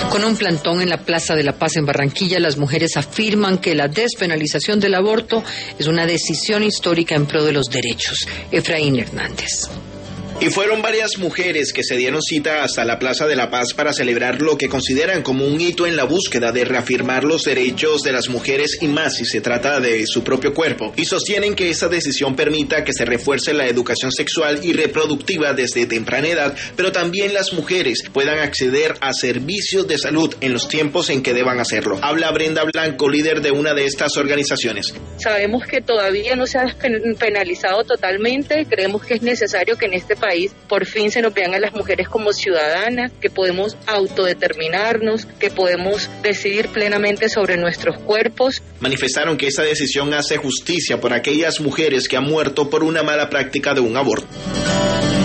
Con un plantón en la Plaza de la Paz en Barranquilla, las mujeres afirman que la despenalización del aborto es una decisión histórica en pro de los derechos. Efraín Hernández. Y fueron varias mujeres que se dieron cita hasta la Plaza de la Paz para celebrar lo que consideran como un hito en la búsqueda de reafirmar los derechos de las mujeres y más si se trata de su propio cuerpo. Y sostienen que esta decisión permita que se refuerce la educación sexual y reproductiva desde temprana edad, pero también las mujeres puedan acceder a servicios de salud en los tiempos en que deban hacerlo. Habla Brenda Blanco, líder de una de estas organizaciones. Sabemos que todavía no se ha penalizado totalmente. Creemos que es necesario que en este país por fin se nos vean a las mujeres como ciudadanas, que podemos autodeterminarnos, que podemos decidir plenamente sobre nuestros cuerpos. Manifestaron que esta decisión hace justicia por aquellas mujeres que han muerto por una mala práctica de un aborto.